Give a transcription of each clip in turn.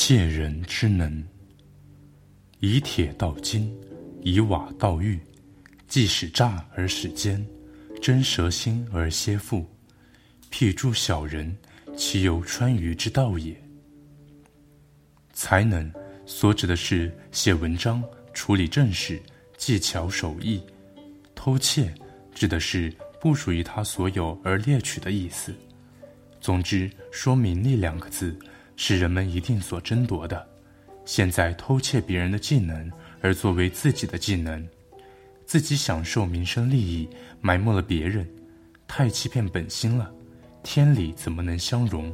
窃人之能。以铁道金，以瓦道玉，既使诈而使奸，真蛇心而蝎腹。譬诸小人，其有川渝之道也。才能所指的是写文章、处理政事、技巧手艺。偷窃指的是不属于他所有而猎取的意思。总之，说名利两个字是人们一定所争夺的。现在偷窃别人的技能而作为自己的技能，自己享受民生利益，埋没了别人，太欺骗本心了，天理怎么能相容？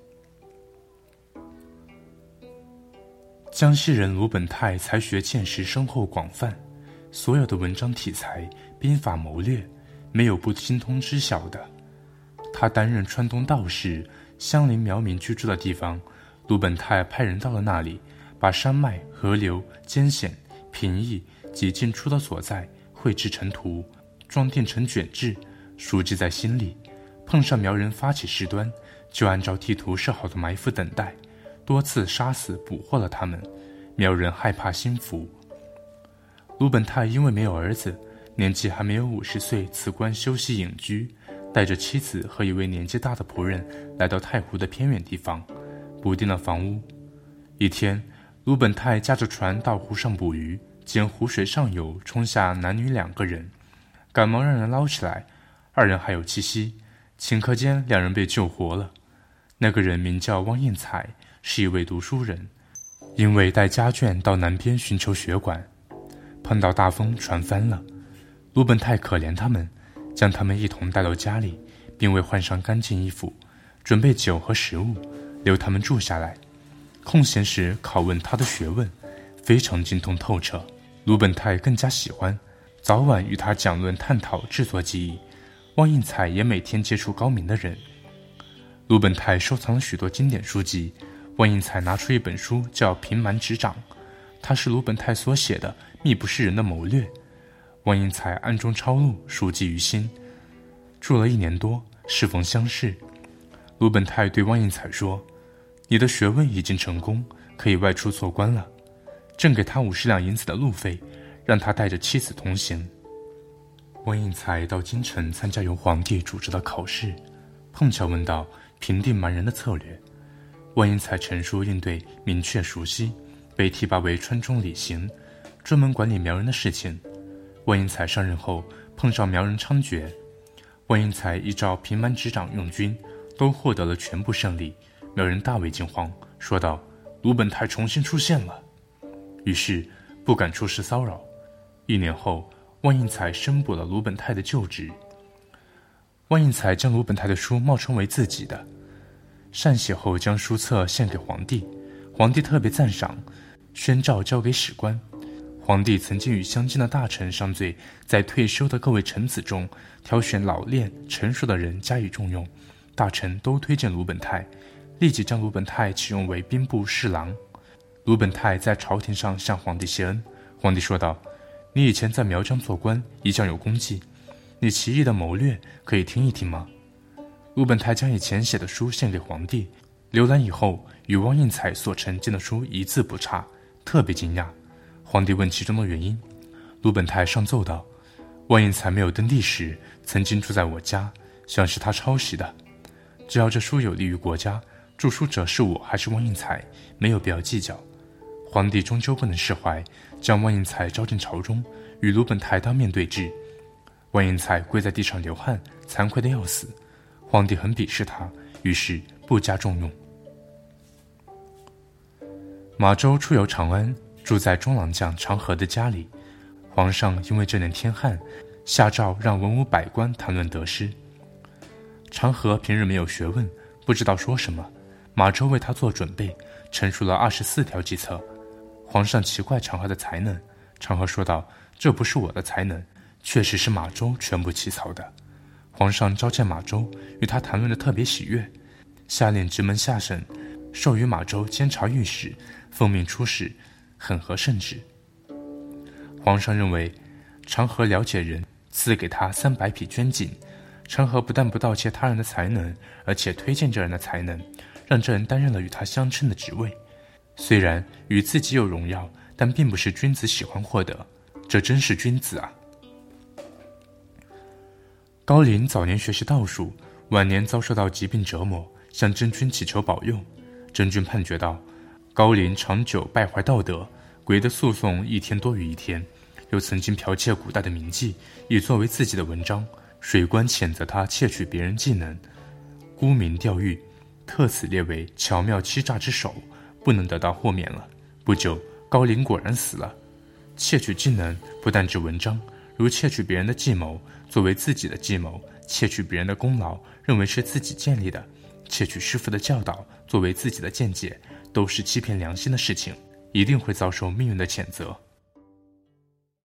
江西人鲁本泰才学见识深厚广泛，所有的文章题材、兵法谋略，没有不精通知晓的。他担任川东道士，相邻苗民居住的地方，鲁本泰派人到了那里，把山脉、河流、艰险、平易及进出的所在绘制成图，装订成卷志，熟记在心里。碰上苗人发起事端，就按照地图设好的埋伏等待，多次杀死捕获了他们。苗人害怕心服。鲁本泰因为没有儿子，年纪还没有50岁，辞官休息隐居，带着妻子和一位年纪大的仆人来到太湖的偏远地方，补定了房屋。一天，鲁本泰驾着船到湖上捕鱼，见湖水上游冲下男女2个人，赶忙让人捞起来，2人还有气息，顷刻间2人被救活了。那个人名叫汪应采，是一位读书人，因为带家眷到南边寻求学馆，碰到大风，船翻了。鲁本泰可怜他们，将他们一同带到家里，并未换上干净衣服，准备酒和食物，留他们住下来。空闲时拷问他的学问，非常精通透彻。鲁本泰更加喜欢，早晚与他讲论探讨制作技艺。汪应采也每天接触高明的人。鲁本泰收藏了许多经典书籍，汪应采拿出一本书叫《平蛮执掌》，它是鲁本泰所写的密不示人的谋略。汪应采暗中抄录，熟记于心。住了1年多，适逢乡试，鲁本泰对汪应采说：“你的学问已经成功，可以外出做官了。”赠给他50两银子的路费，让他带着妻子同行。汪应采到京城参加由皇帝主持的考试，碰巧问到平定蛮人的策略。汪应采陈述应对明确熟悉，被提拔为川中理刑，专门管理苗人的事情。汪应采上任后碰上苗人猖獗，汪应采依照平蛮执掌用军，都获得了全部胜利。苗人大为惊慌，说道：“鲁本泰重新出现了。”于是不敢出事骚扰。1年后，汪应采申补了鲁本泰的旧职。汪应采将鲁本泰的书冒称为自己的，善写后将书册献给皇帝，皇帝特别赞赏，宣诏交给史官。皇帝曾经与相近的大臣商罪，在退休的各位臣子中挑选老练成熟的人加以重用，大臣都推荐鲁本泰，立即将鲁本泰启用为兵部侍郎。鲁本泰在朝廷上向皇帝谢恩，皇帝说道：“你以前在苗疆做官，一向有功绩，你奇异的谋略可以听一听吗？”鲁本泰将以前写的书献给皇帝，浏览以后与汪应采所呈进的书一字不差，特别惊讶。皇帝问其中的原因，鲁本泰上奏道：“汪应采没有登第时，曾经住在我家，像是他抄袭的。只要这书有利于国家，著书者是我还是汪应采，没有必要计较。”皇帝终究不能释怀，将汪应采招进朝中，与鲁本泰当面对质。汪应采跪在地上流汗，惭愧得要死。皇帝很鄙视他，于是不加重用。马周出游长安，住在中郎将长河的家里。皇上因为这年天旱，下诏让文武百官谈论得失。长河平日没有学问，不知道说什么，马周为他做准备，陈述了24条计策。皇上奇怪长河的才能，长河说道：“这不是我的才能，确实是马周全部起草的。”皇上召见马周，与他谈论得特别喜悦，下令直门下省，授予马周监察御史，奉命出使，很合圣旨。皇上认为长河了解人，赐给他300匹绢锦。长河不但不盗窃他人的才能，而且推荐这人的才能，让这人担任了与他相称的职位。 虽然与自己有荣耀，但并不是君子喜欢获得，这真是君子啊！高陵早年学习道术，晚年遭受到疾病折磨，向真君祈求保佑。真君判决道，高陵长久败坏道德，鬼的诉讼一天多于一天，又曾经剽窃古代的名迹，以作为自己的文章。水官谴责他窃取别人技能，沽名钓誉，特此列为巧妙欺诈之首，不能得到豁免了。不久，高陵果然死了。窃取技能不但指文章，如窃取别人的计谋作为自己的计谋，窃取别人的功劳认为是自己建立的，窃取师父的教导作为自己的见解，都是欺骗良心的事情，一定会遭受命运的谴责。